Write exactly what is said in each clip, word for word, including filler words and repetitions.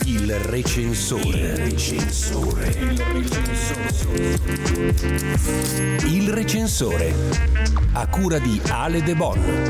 Il recensore. Il recensore. Il recensore. Il recensore. A cura di Ale De Bon.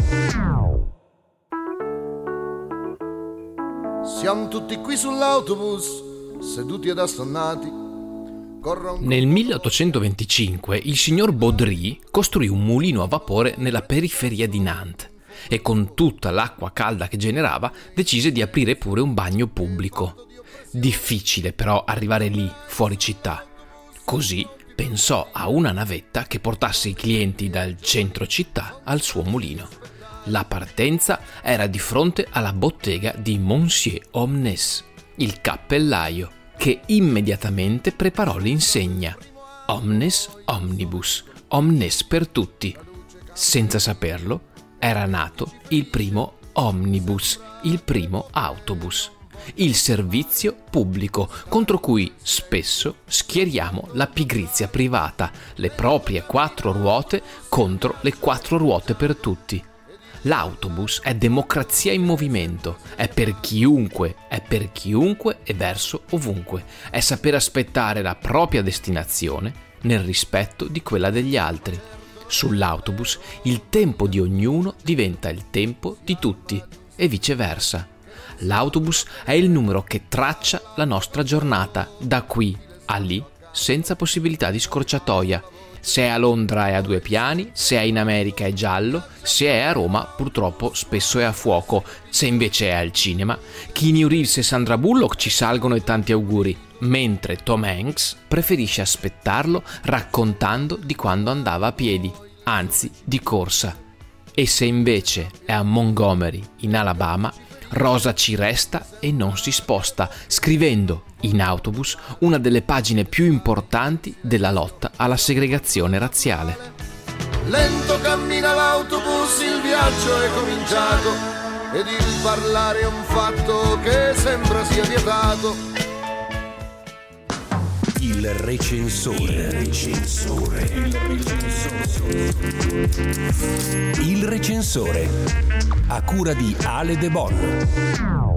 Siamo tutti qui sull'autobus, seduti ed assonnati. Corron... Nel milleottocentoventicinque il signor Baudry costruì un mulino a vapore nella periferia di Nantes e con tutta l'acqua calda che generava decise di aprire pure un bagno pubblico. Difficile però arrivare lì, fuori città. Così pensò a una navetta che portasse i clienti dal centro città al suo mulino. La partenza era di fronte alla bottega di Monsieur Omnes, il cappellaio, che immediatamente preparò l'insegna Omnes Omnibus, Omnes per tutti. Senza saperlo, era nato il primo omnibus, il primo autobus, il servizio pubblico contro cui spesso schieriamo la pigrizia privata, le proprie quattro ruote contro le quattro ruote per tutti. L'autobus è democrazia in movimento, è per chiunque, è per chiunque e verso ovunque, è saper aspettare la propria destinazione nel rispetto di quella degli altri. Sull'autobus il tempo di ognuno diventa il tempo di tutti e viceversa. L'autobus è il numero che traccia la nostra giornata da qui a lì senza possibilità di scorciatoia. Se è a Londra è a due piani, se è in America è giallo, se è a Roma purtroppo spesso è a fuoco, se invece è al cinema, Keanu Reeves e Sandra Bullock ci salgono e tanti auguri, mentre Tom Hanks preferisce aspettarlo raccontando di quando andava a piedi, anzi di corsa. E se invece è a Montgomery, in Alabama, Rosa ci resta e non si sposta, scrivendo in autobus una delle pagine più importanti della lotta alla segregazione razziale. Lento cammina l'autobus, il viaggio è cominciato ed il parlare è un fatto che sembra sia vietato. Il recensore. Il recensore. Il recensore. Il recensore. A cura di Ale De Bon.